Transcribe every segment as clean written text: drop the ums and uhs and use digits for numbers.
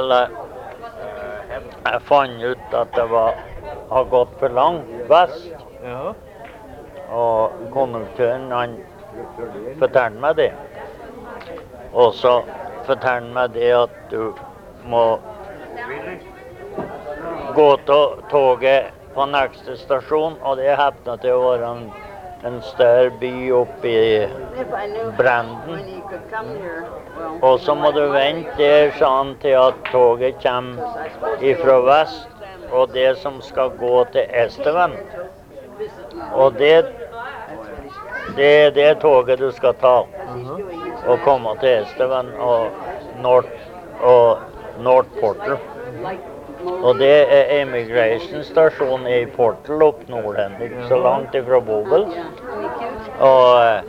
Vel, jeg fant ut at det har gått for langt vest. Ja. Og konduktøren, han fortalte meg det. Og så fortalte meg det at du må gå til toget på neste stasjon, og det hevnet til å være en større by oppe i Brandon. Og så må du vente der, sa han, til at toget kommer ifra vest, og det som skal gå til Estevan. Og det er det toget du skal ta, og komme til Estevan og North Portal. Og det er immigration-stasjonen i Portal opp Nordend, ikke så langt ifra Bobel. Og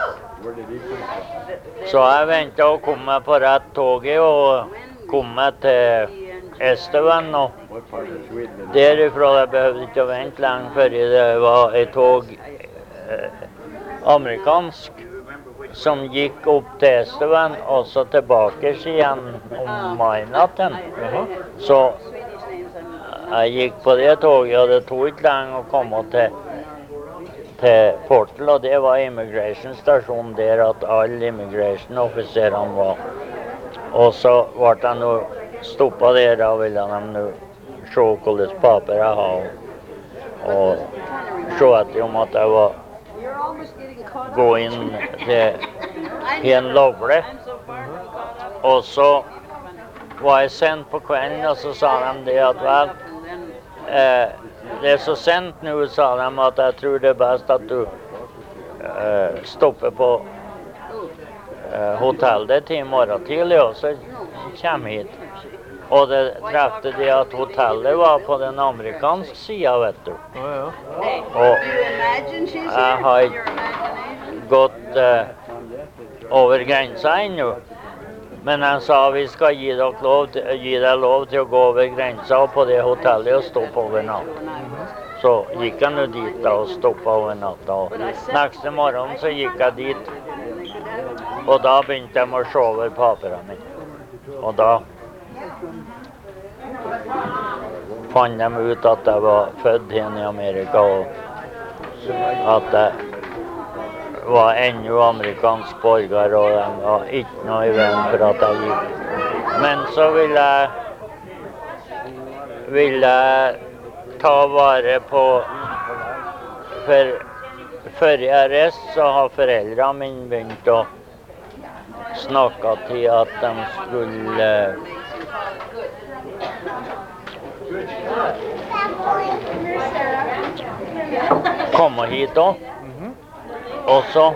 så jeg ventet å komme på rett toget og komme til Estevan. Og derifra jeg behøvde ikke å vente lenge før det var et tog amerikansk som gikk opp til Estevan og så tilbake igjen om natten. Så jeg gikk på det toget, og det tok ikke lenge å komme til Portal, og det var immigration-stasjonen der at alle immigration-offiserene var. Og så ble jeg nå stoppet der, da ville de nå se hvilke paper jeg har, og se etter om at jeg var gå inn til en lovlig. Og så var jeg sendt på kvelden, og så sa de det at vel, det er så sent nå, sa de, at jeg tror det er best at du stopper på hotellet til i morgen tidlig, og så kommer hit. Og det trefte det at hotellet var på den amerikanske siden, vet du. Og jeg har ikke gått over grensa ennå. Men han sa vi skal gi deg lov til å gå over grensa og på det hotellet og stoppe over natt. Så gikk jeg nå dit da og stoppet over natta. Og neste morgen så gikk jeg dit, og da begynte jeg å se over papirene mine. Og da fant de ut at jeg var født igjen i Amerika, og at jeg var ennå amerikansk borger, og de var ikke noe i veien for at jeg gikk. Men så ville jeg ta vare på, før jeg reiste, så har foreldrene mine begynt å snakke til at de skulle komme hit også. Og så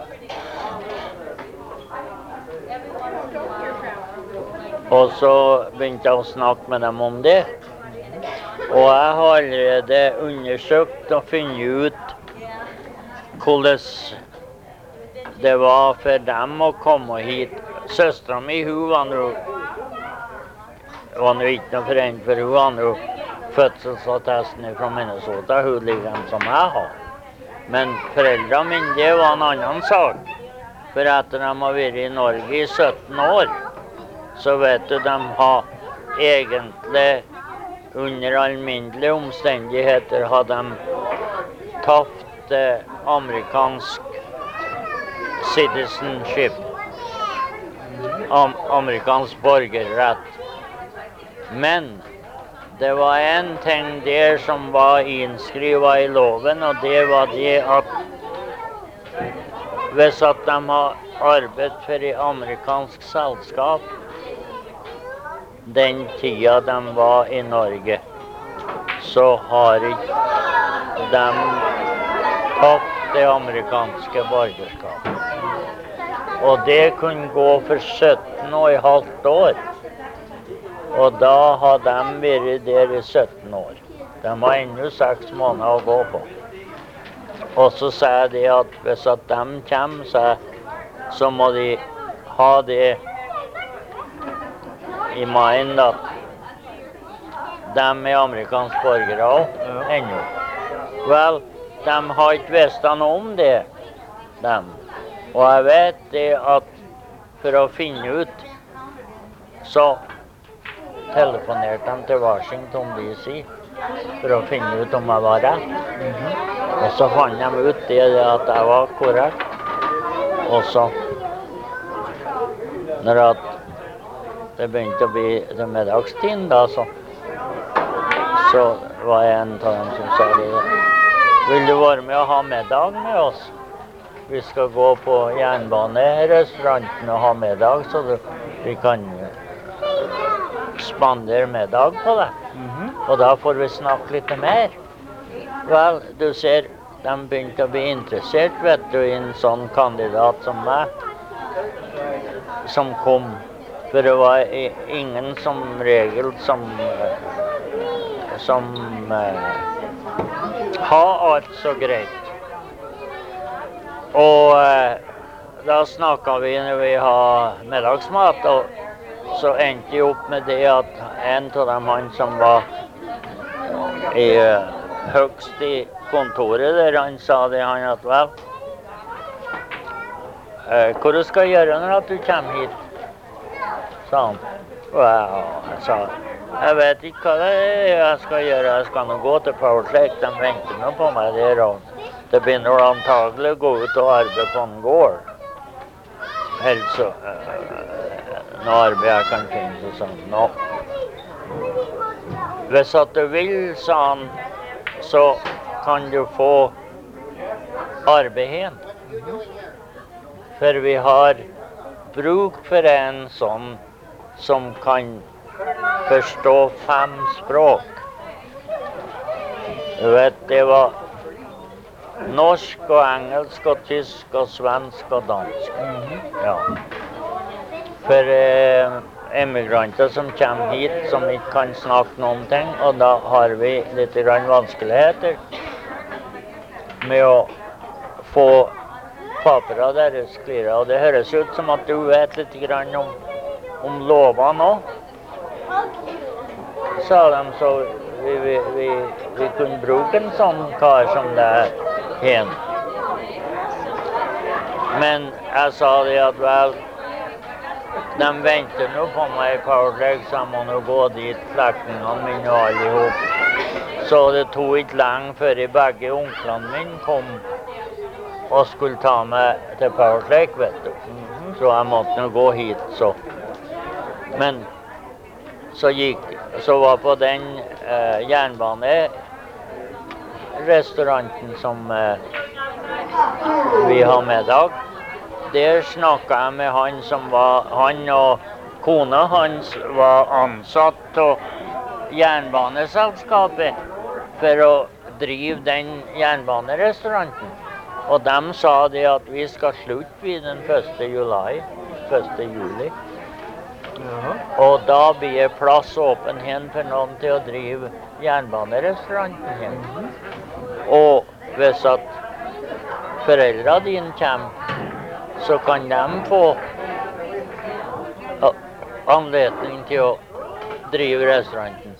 begynte jeg å snakke med dem om det. Og jeg har allerede undersøkt og funnet ut hvordan det var for dem å komme hit. Søsteren min, hun var nå ikke noe forent, for hun var nå fødselsattesten fra Minnesota, hun ligger som jeg har. Men foreldrene mine, det var en annen sak. For etter de har vært i Norge i 17 år, så vet du, de har egentlig under alminnelige omstendigheter har de tapt amerikansk citizenship, amerikansk borgerrett. Men det var en ting der som var innskrivet i loven, og det var det at hvis at de har arbeidet for et amerikansk selskap den tida de var i Norge, så har ikke de tatt det amerikanske borgerskapet. Og det kunne gå for 17,5 år. Og da har de vært der i 17 år. De har ennå 6 måneder å gå på. Og så sier jeg det at hvis at de kommer, så må de ha det i mind at de er amerikanske borgere også, ennå. Vel, de har ikke visst noe om det, dem. Og jeg vet det at for å finne ut, så telefonerte dem til Washington DC for å finne ut om jeg var rett. Og så fant de ut det at jeg var korrekt. Og så, når det begynte å bli til middagstid, da, så var jeg en av dem som sa det. Vil du være med å ha middag med oss? Vi skal gå på jernbanerestauranten og ha middag, så vi kan spandere middag på det. Og da får vi snakke litt mer. Vel, du ser, de begynte å bli interessert, vet du, i en sånn kandidat som meg, som kom. For det var ingen som regel som har alt så greit. Og da snakket vi når vi har middagsmat, og så endte jeg opp med det at en av dem, han som var høgst i kontoret der, han sa det, han at vel, hva du skal gjøre når du kommer hit? Sa han. Og jeg sa, jeg vet ikke hva det jeg skal gjøre, jeg skal nå gå til Powerslake, de venter nå på meg der, og det begynner antagelig å gå ut og arbeide på en gård. Helst så, noe arbeid jeg kan finne, så sa han, nå. Hvis at du vil, sa han, så kan du få arbeid igjen. For vi har bruk for en sånn som kan forstå 5 språk. Du vet, det var norsk og engelsk og tysk og svensk og dansk. Ja. For emigranter som kommer hit, som ikke kan snakke noen ting, og da har vi litt vanskeligheter med å få papirene deres klirret. Og det høres ut som at du vet litt om lover nå, sa de, så vi kunne bruke en sånn kar som det er hen. Men jeg sa det at vel, de venter nå på meg i Powerslake, så jeg må nå gå dit, slektningene mine og alle ihop. Så det tog ikke lenge før begge onklene mine kom og skulle ta meg til Powerslake, vet du. Så jeg måtte nå gå hit, så. Men så var på den jernbanerestauranten som vi har middag. Der snakket jeg med han som var, han og kona hans var ansatt av jernbaneselskapet for å drive den jernbanerestauranten. Og de sa det at vi skal slutte ved den 1. juli. Og da blir det plass åpen hen for noen til å drive jernbanerestauranten hen. Og hvis at foreldrene dine kommer, så kan de få anledning til å drive restauranten.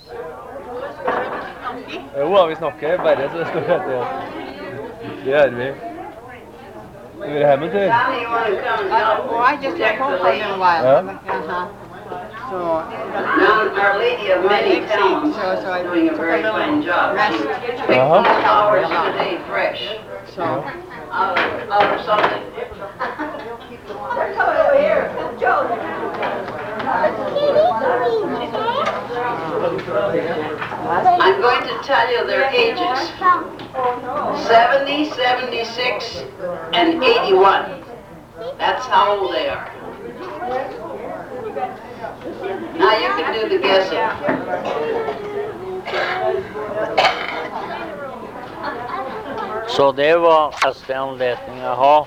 Jo da, vi snakker bare så det står etter. Det gjør vi. Skal vi hjemme en tur? Well, I just left home for a little while. So, Our Lady of Many Talents is doing a very fine job. rest. 6 hours a day fresh. So, Out of something. They're coming over here. Joe. I'm going to tell you their ages. 70, 76, and 81. That's how old they are. Now you can do the guessing. Så det var beste anledning jeg har.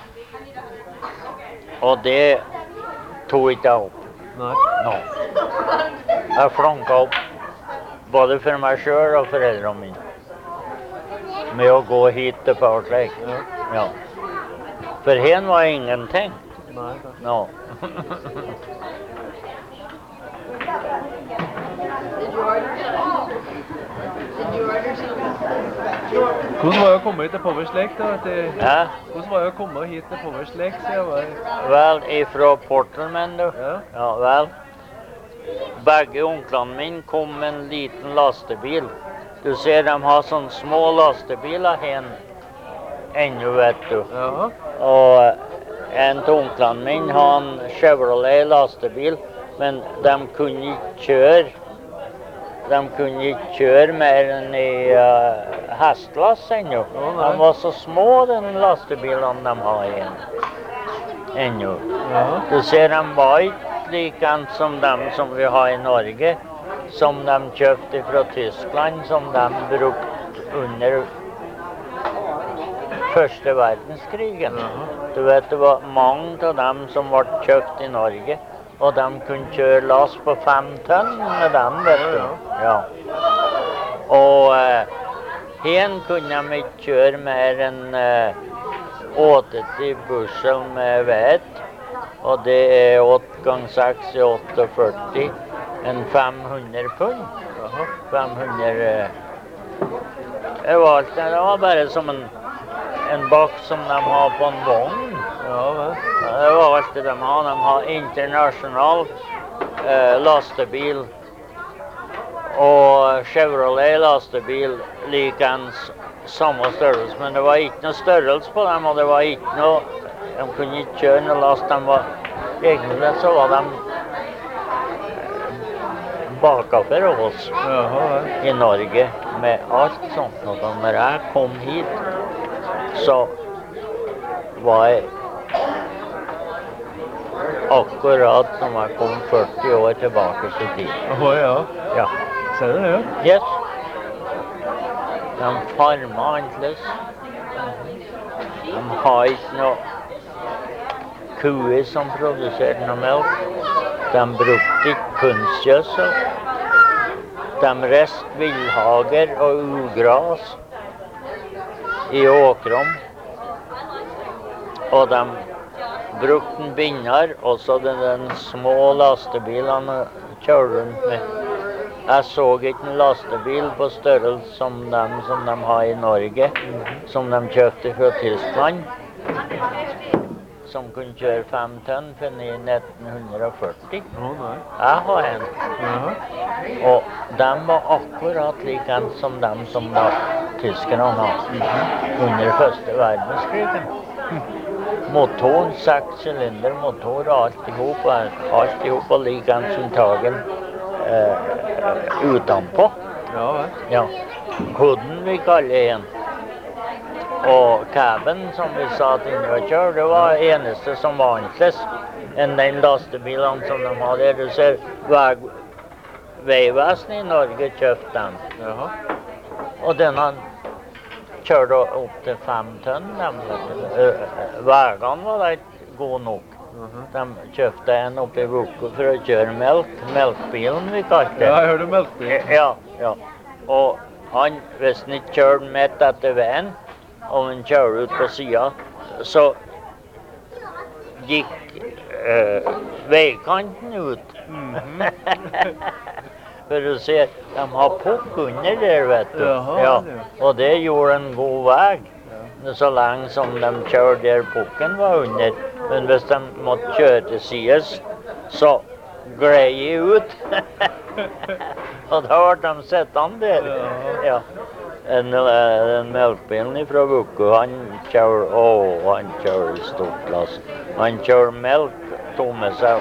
Og det tog ikke jeg opp. Nei. No. Jeg flanket opp både for meg selv og foreldrene mine. Med å gå hit til Powerslake. Ja. For hen var ingenting. Nei, No. Hvordan var det å komme hit til Powerslake da? Ja. Hvordan var det å komme hit til Powerslake, sier jeg bare? Vel, ifra Portland, men du. Ja. Ja, vel. begge onklene mine kom med en liten lastebil. Du ser, de har sånne små lastebiler hen ennå, vet du. Jaha. Og en av onklene mine har en Chevrolet lastebil, men de kunne ikke kjøre. De kunne ikke kjøre mer enn i hestlass ennå. De var så små, den lastebilene de har igjen ennå. Du ser, de var ikke like som dem som vi har i Norge, som de kjøpte fra Tyskland, som de brukte under Første verdenskrigen. Du vet, det var mange av dem som ble kjøpt i Norge, og de kunne kjøre lass på 5 tonn med dem, vet du. Ja. Og hen kunne de ikke kjøre mer enn 80 bushel med vett, og det er 8 ganger 6 er 48, en 500 pund. 500 det var bare som en bakk som de har på en vogn. Det var alt det de har. De har internasjonal lastebil og Chevrolet lastebil likens samme størrelse, men det var ikke noe størrelse på dem, og det var ikke noe, de kunne ikke kjøre noe last. De var, egentlig så var de bakafor oss i Norge med alt sånt. Og når jeg kom hit, så var jeg akkurat som jeg kom 40 år tilbake til tid. Ja. Ser du det? Yes. De farmer annerledes. De har ikke noe kuer som produserer noe melk. De brukte ikke kunstgjødsel. De rest villhager og ugras i åkrom. Og de brukte en binder, og så den små lastebilene kjørte rundt med. Jeg så ikke en lastebil på størrelse som de har i Norge, som de kjøpte fra Tyskland, som kunne kjøre 5 tonn for i 1940. Jeg har en. Og de var akkurat like som de som tyskerne har under Første verdenskrigen. Motoren, 6 cylinder motor og alt i hop og like som tagen utenpå. Ja. Hooden vi kaller en. Og caben, som vi sa til Ingeborg, det var eneste som var annerledes enn den lastebilen som de hadde. Du ser, Veivesenet i Norge kjøpte den. Og denne kjørte opp til 5 tonn. Veiene var ikke gode nok. De kjøpte en oppe i Vukko for å kjøre melk. Melkbilen vi kalte det. Ja, jeg hørte melkbilen. Ja. Og han, hvis han ikke kjørte midt etter veien, og han kjørte ut på siden, så gikk veikanten ut. For du ser, de har pukk under der, vet du. Ja. Og det gjorde en god vei. Så lenge som de kjørte der pukken var under. Men hvis de måtte kjøre til sides, så gled de ut. Og da ble de sittende der. Ja. Den melkbilen fra Vukko, han kjører stort lass. Han kjører melk, tog med seg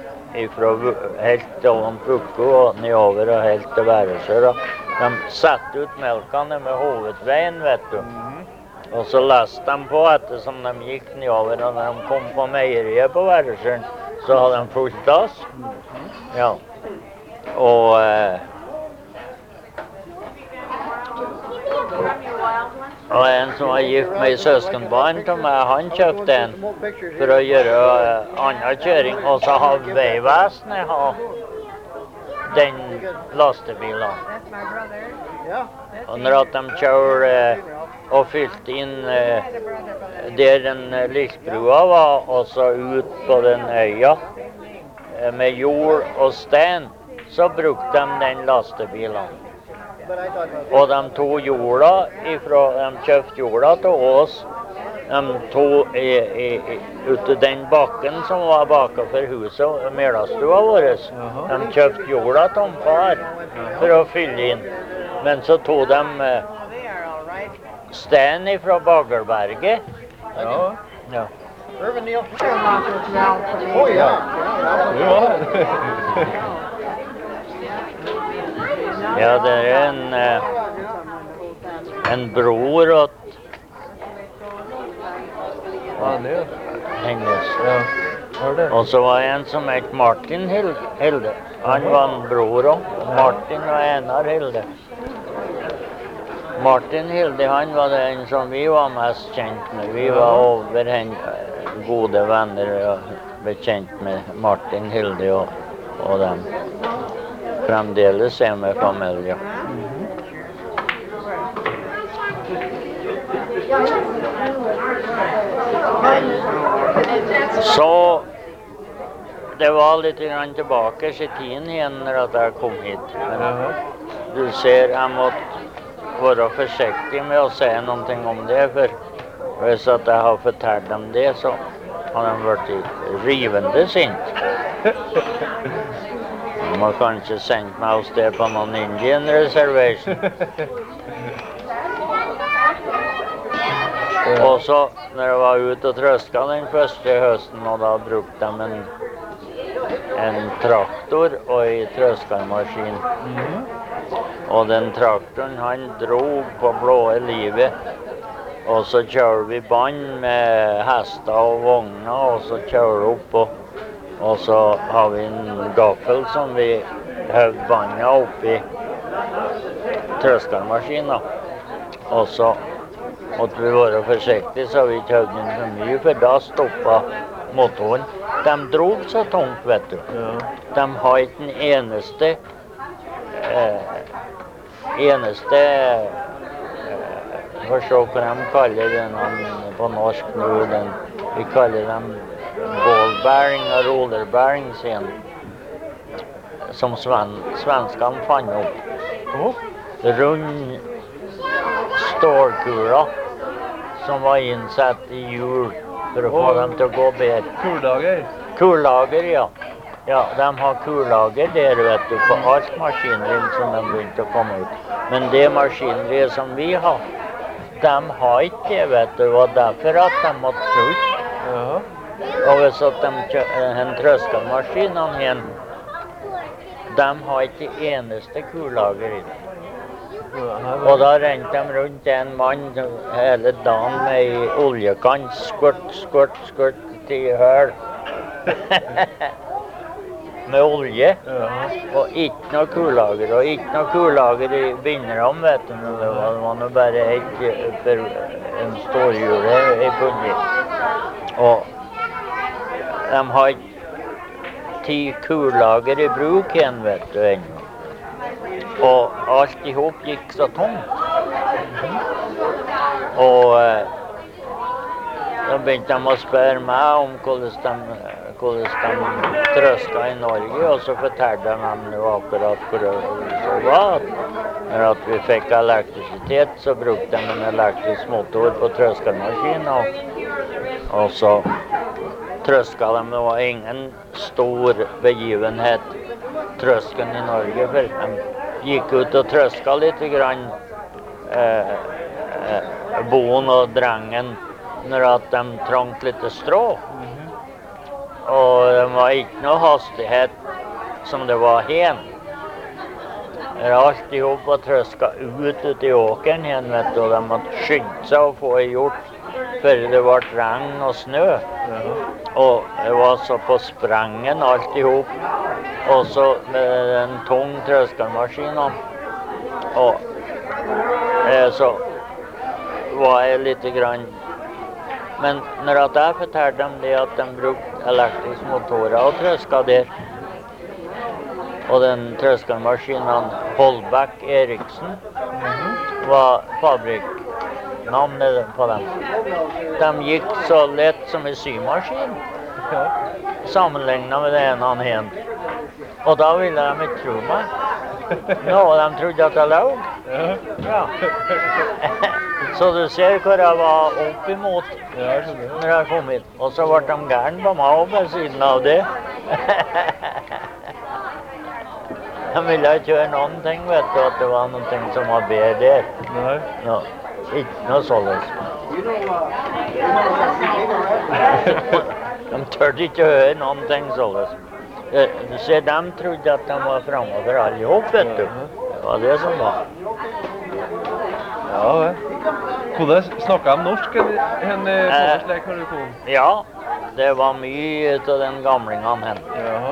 helt over Vukko og nedover og helt til Væresjø. De satte ut melkene med hovedveien, vet du. Og så leste de på ettersom de gikk nedover, og når de kom på meieriet på Væresjøen, så hadde de fullt lass. Ja. Og en som var gift med søskenbarn til meg, han kjøpte en for å gjøre annen kjøring, og så har Veivesenet den lastebilen. Og når de kjører og fylte inn der den lillbrua var, og så ut på den øya med jord og sten, så brukte de den lastebilen. Og de tog jorda de kjøpte jorda til oss De tog ute den bakken som var bakenfor huset, melastua våres. De kjøpte jorda til far for å fylle inn. Men så tog de sten fra Bagelberget. Ja. Ja. Irvin Neal Schumacher's now for me. Oh, ja. Ja, det en bror åt hennes. Ja. Hör det. Og så var det en som het Martin Hilde. Han var en bror også. Martin og Einar Hilde. Martin Hilde, han var den som vi var mest kjent med. Vi var over gode venner og bekjent med Martin Hilde og dem. Fremdeles er med familie. Så det var litt grann tilbake i tiden igjen når jeg kom hit. Men du ser, jeg måtte være forsiktig med å si noe om det, for hvis at jeg har fortalt dem det, så har de vært rivende sint. De har kanskje sendt meg av sted på noen Indian Reservation. Og så, når jeg var ute og trøska den første høsten, og da brukte de en traktor og en trøskermaskin. Og den traktoren, han drog på blåe livet. Og så kjører vi bånd med hester og vogner, og så kjører vi opp. Og så har vi en gaffel som vi høvde båndet oppi trøskermaskinen. Og så måtte vi være forsiktige, så vi ikke høvde den for mye, for da stoppet motoren. De drog så tungt, vet du. De har ikke den eneste for så hva de kaller den på norsk nå, vi kaller dem ballbearing og rollerbearing sin, som svenskene fant opp. Rund stålkula som var innsett i hjul for å få dem til å gå bedre. Kullager? Kullager, ja. Ja, de har kullager der, vet du, på alt maskineri som de begynte å komme ut. Men det maskineriet som vi har, de har ikke det, vet du, og derfor at de måtte slutte. Og hvis at en trøskermaskin, de har ikke eneste kullager i det. Og da rente de rundt en mann hele dagen med i oljekant, skvørt til høl. Med olje, og ikke noe kullager, og ikke noe kullager i binderne, vet du. Det var nå bare en stålhjule i bunnen. Og de har 10 kullager i bruk igjen, vet du, ennå. Og alt i hop gikk så tungt. Og da begynte de å spørre meg om hvordan de trøska i Norge, og så fortalte de jo akkurat hvor det var. Når vi fikk elektrisitet, så brukte de en elektrisk motor på trøskermaskinen, og så trøska de. Det var ingen stor begivenhet, trøsken i Norge, for de gikk ut og trøska litt grann boen og drengen når at de trengte litt strå. Og det var ikke noe hastighet som det var hen. Det var alltid opp og trøska ut i åkeren hen, vet du, og de måtte skynde seg å få det gjort før det var regn og snø. Og det var så på sprangen alltid opp, og så med en tung trøskermaskin. Og så var jeg litt grann. Men når jeg fortalte dem det at de brukte elektrisk motorer og trøska der, og den trøskermaskinen Holbæk Eriksen var fabrikknavnet på dem. De gikk så lett som en symaskin, sammenlignet med det ene han hen. Og da ville de ikke tro meg. Nå, de trodde at jeg løg. Ja. Så du ser hvor jeg var opp imot når jeg kom hit. Og så ble de gærne på meg også ved siden av det. De ville ikke høre noen ting, vet du, at det var noen ting som var bedre der. Nei. Ja, ikke noe sånt. De tørte ikke høre noen ting sånt. Du ser, de trodde at de var fremover alle ihop, vet du. Det var det som var. Ja, vel. Hvordan snakket de norsk, eller slik har du kom? Ja, det var mye av den gamlingen hen. Jaha.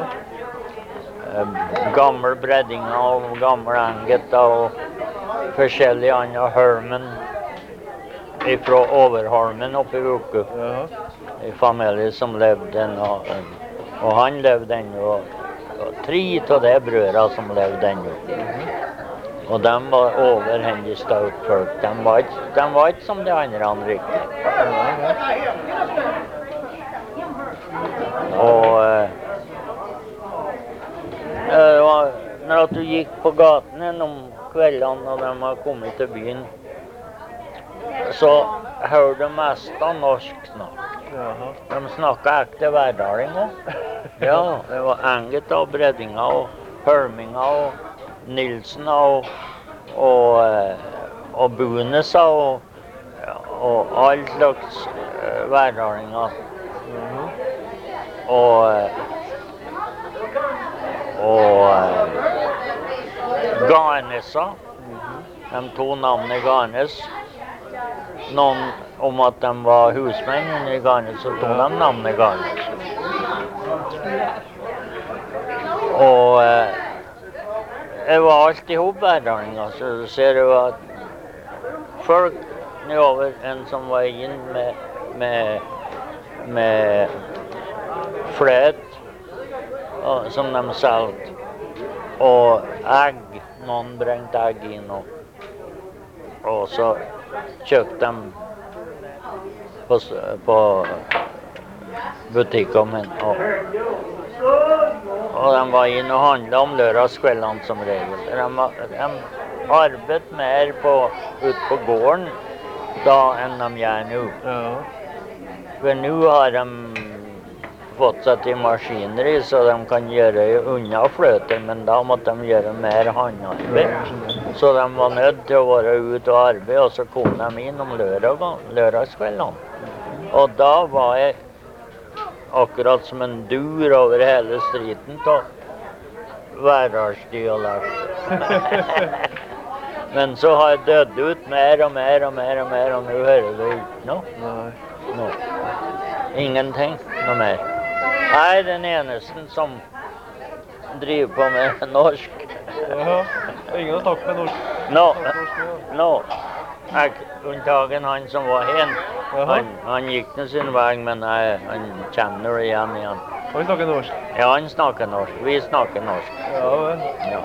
Gammel Breddinga og gammel Engeta og forskjellige andre Hørmen fra Overholmen oppe i Vuku. En familie som levde ennå, og han levde ennå, og 3 av de brødre som levde ennå. Og de var overhendig stautfolk. De var ikke som de andre riktig. Og når du gikk på gaten om kveldene og de var kommet til byen, så hørte du mest av norsk snakk. De snakket ekte hverdaling også. Ja, det var Engeta og Breddinga og Hørminga og Nilsen og Bunesa og all slags hverdalinger. Og Garnesa, de 2 navnene Garnes. Noen om at de var husmenn under Garnes, så tog de navnet Garnes. Og det var alltid hovedverdalinger, så du ser jo at folk nedover en som var inn med fløt, som de solgte, og egg, noen brengte egg inn, og så kjøpte de på butikken min, og de var inne og handlet om lørdagskveldene som regel. De arbeidet mer ut på gården da enn de gjør nå. For nå har de fått seg til maskineri, så de kan gjøre unna fløter, men da måtte de gjøre mer håndarbeid. Så de var nødt til å være ute og arbeide, og så kom de inn om lørdagskveldene. Og da var jeg akkurat som en dur over hele striden til hverdagsdialekt. Men så har jeg dødd ut mer og mer, og nå hører du ikke noe. Ingenting noe mer. Jeg er den eneste som driver på med norsk. Ja, ingen har snakket med norsk. Unntagen han som var hen. Han gikk nå sin vei, men han kjenner det igjen. Han snakker norsk? Ja, han snakker norsk. Vi snakker norsk. Ja, vel. Ja.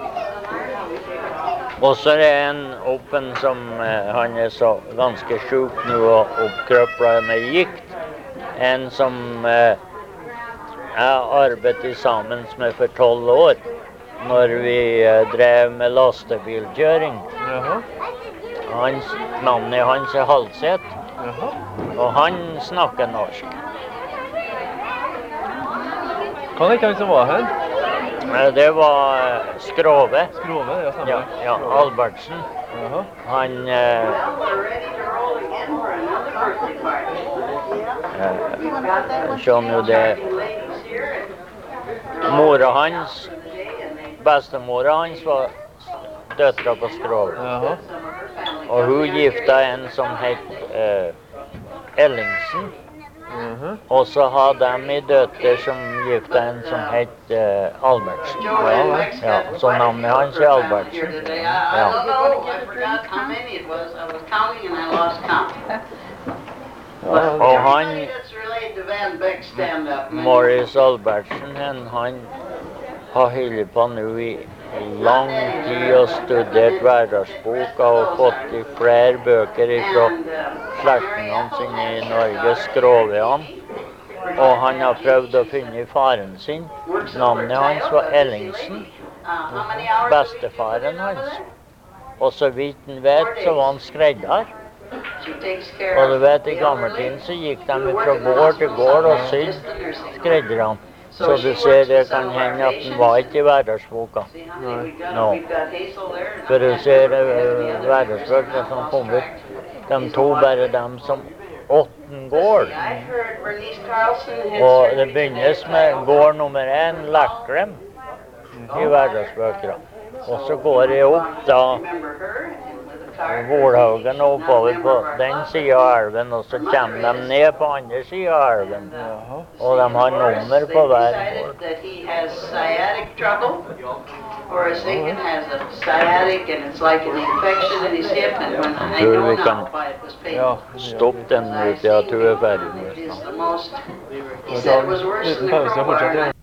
Og så er det en åpen som han er så ganske sjuk nå og oppkrøplet med gikt. En som jeg arbeidet sammen med for 12 år, når vi drev med lastebilkjøring. Navnet hans er Halset, og han snakker norsk. Kan ikke han som var her? Det var Skrove. Skrove, ja, samme. Ja, Albertsen. Han skjønner jo det. Mora hans, bestemora hans var døtra på Skrove. Og hun gifta en som het Ellingsen. Og så har de en døtter som gifta en som het Albertsen. Ja, så navnet hans er Albertsen. Ja. Og han, Morris Albertsen, han har holdt på nå i lang tid og studert hverdagsboka og fått i flere bøker fra slektningene sine i Norge, Skrovean. Og han har prøvd å finne faren sin. Navnet hans var Ellingsen, bestefaren hans. Og så vidt han vet, så var han skredder. She takes care Og du of vet, i gammeltiden så gikk de fra gård til gård og sydd skredderne. Så du ser det kan hende at den var ikke i hverdagsboka. Nå. For du ser hverdagsbøkene som kom ut, de tog bare dem som åtten gård. Og det begynnes med gård nummer 1, Lekklem, i hverdagsbøkene. Og så går det opp da Volhaugen oppover på den siden av elven, og så kommer de ned på andre siden av elven. Og de har nummer på hver gård. Tror vi kan stoppe den ut, ja, tror jeg er ferdig med. Liten pause og fortsette.